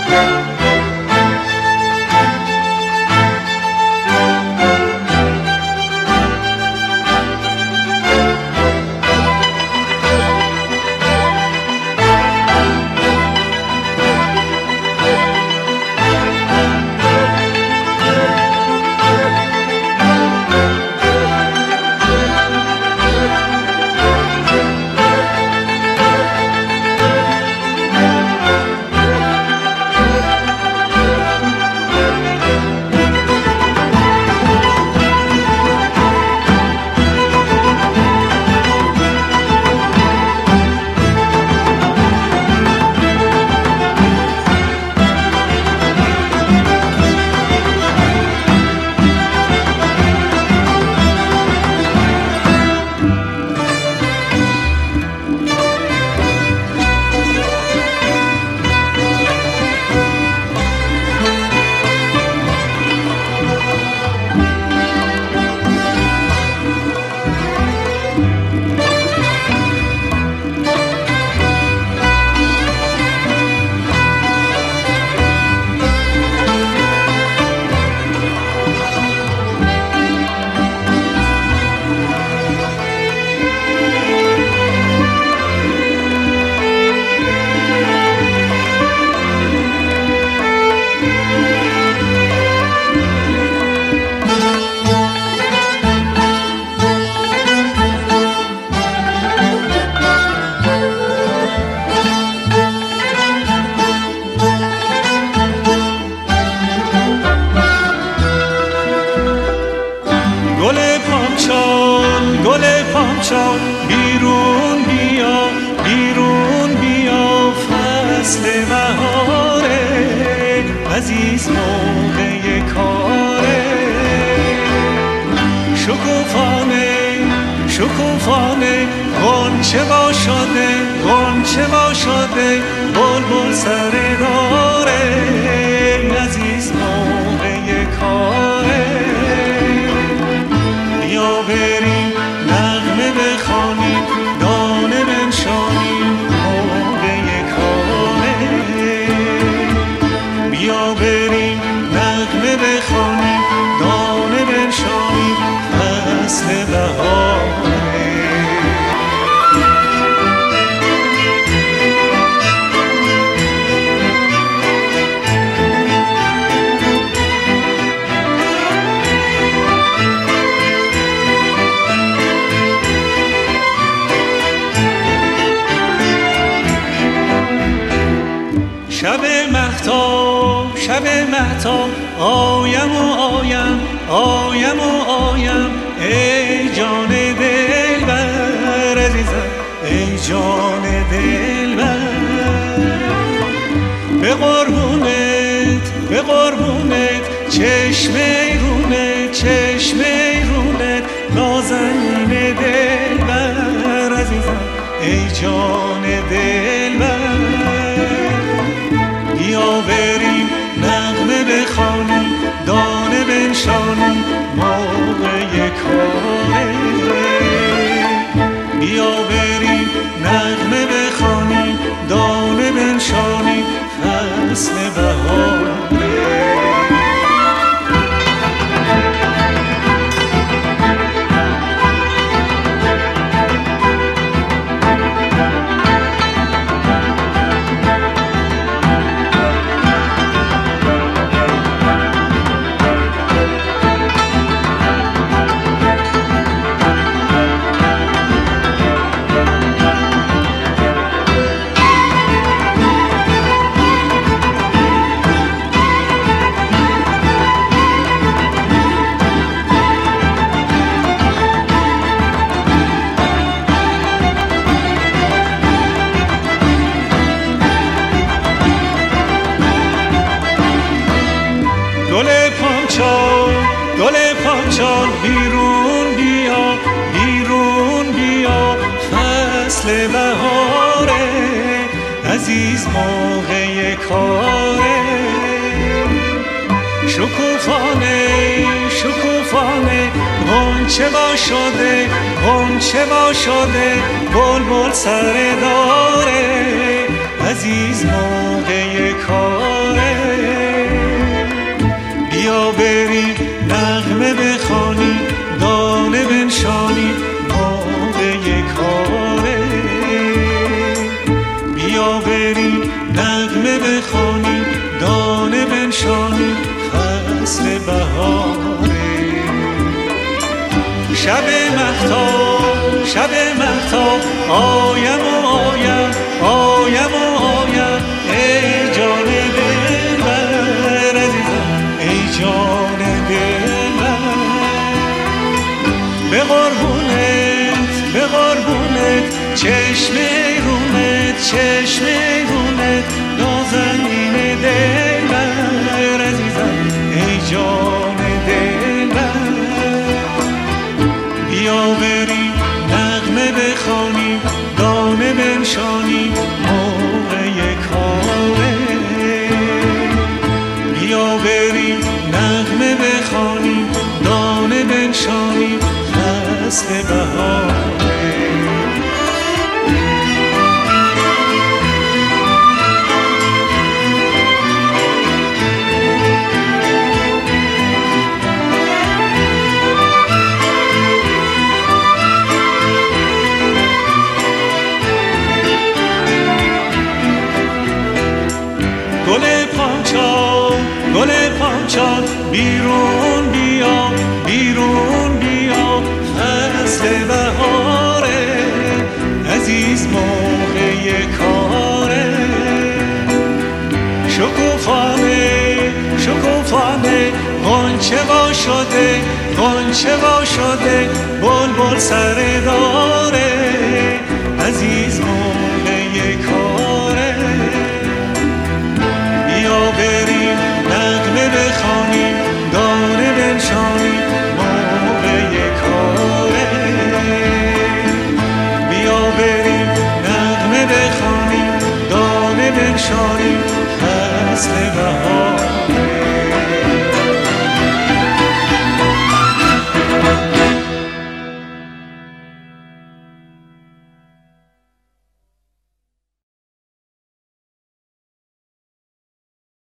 پامچال بیرون بیا بیرون بیا، فصل بهاره عزیز موقع کاره. شکوفانه شکوفانه غنچه وا شده غنچه وا شده، بلبل سر داره عزیز موقع کاره. بیا بریم نغمه بخوانیم دانه بنشانیم موقع کاره. بیا بریم نغمه بخوانیم دانه بنشانیم فصل بهاره. شب مهتاب آیم و آیم آیم و آیم، ای جان دلبر عزیزم ای جان دلبر. به قربونت چشم ایرونت چشم ایرونت، نازنین دلبر عزیزم ای جان دلبر. بیا بریم نغمه بخوانیم دانه بنشانیم موقع کاره. بیا بریم نغمه بخوانیم دانه بنشانیم فصل بهاره. گل پامچال بیرون بیا بیرون بیا، فصل بهاره عزیز موقع کاره. شکوفانه شکوفانه غنچه وا شده غنچه وا شده، بلبل سر داره عزیز موقع کاره. بنشانی فصل بهاره. شب مهتاب آیم و آیم آیم و آیم ای جان دلبر عزیزم ای جان دلبر. به قربونت چشم رونت نازنین دلبر عزیزم ای جان دلبر. بیا بریم نغمه بخوانیم دانه بنشانیم موقع کاره. بیا بریم نغمه بخوانیم دانه بنشانیم فصل بهاره. گل پانچال بیرون بیا فصل بهاره. عزیز موقع کاره. شکوفانه غنچه وا شده بلبل سر داره. عزیز